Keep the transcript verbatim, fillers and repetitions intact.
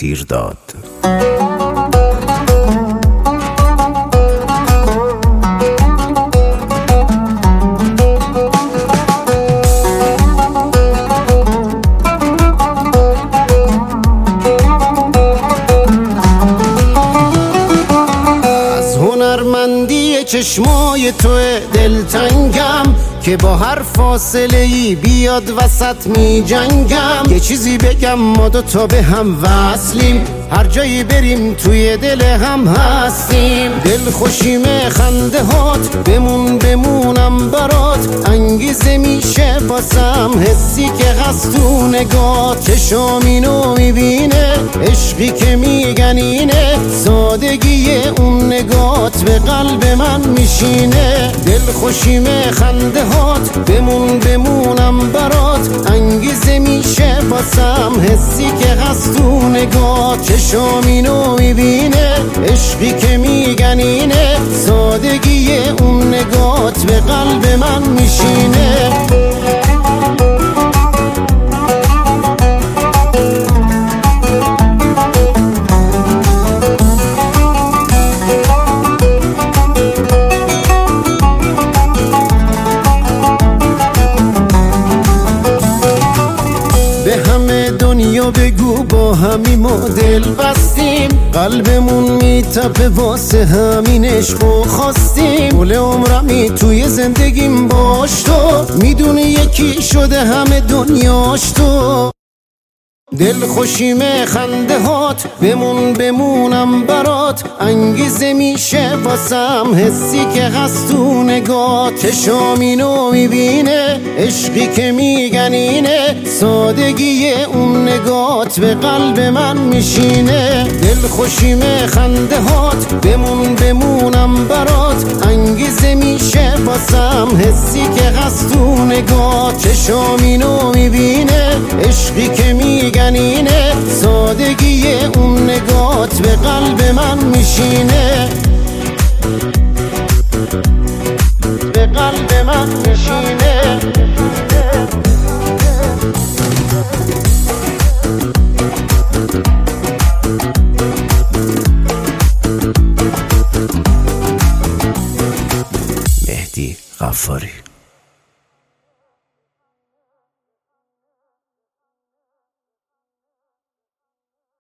تیر داد. هنرمندی چشمای توی دلتنگم که با هر فاصله ای بیاد وسط می جنگم. یه چیزی بگم ما دو تا به هم وصلیم، هر جایی بریم توی دل هم هستیم. دل خوشیم خنده هات، بمون بمونم برات، انگیزه میشه باسم حسی که هست تو نگات. چشام اینو میبینه، عشقی که میگنینه، سادگی اون نگات به قلب من میشینه. دل خوشیم خنده هات، بمون بمونم برات، انگیزه میشه باسم حسی که هست تو نگات. چشام اینو میبینه، عشقی که میگنینه، سادگی اون نگات به قلب من میشینه. دنیا بگو با همین مدل بستیم، قلبمون میتپه واسه همین عشق و خواستیم. گل عمرمی توی زندگیم باش تو، میدونی یکی شده همه دنیاش تو. دل خوشیم خنده هات، بمون بمونم برات، انگیزه میشه واسم حسی که هست تو نگات. چشام اینو میبینه، عشقی که میگنینه، سادگی اون نگات به قلب من میشینه. دل خوشیم خنده هات، بمون بمونم برات، انگیزه میشه واسم حسی که هست تو نگات. چشام اینو میبینه، عشقی که میگنینه، سادگی اون نگات به قلب من میشینه، به قلب من میشینه. مهدی غفاری.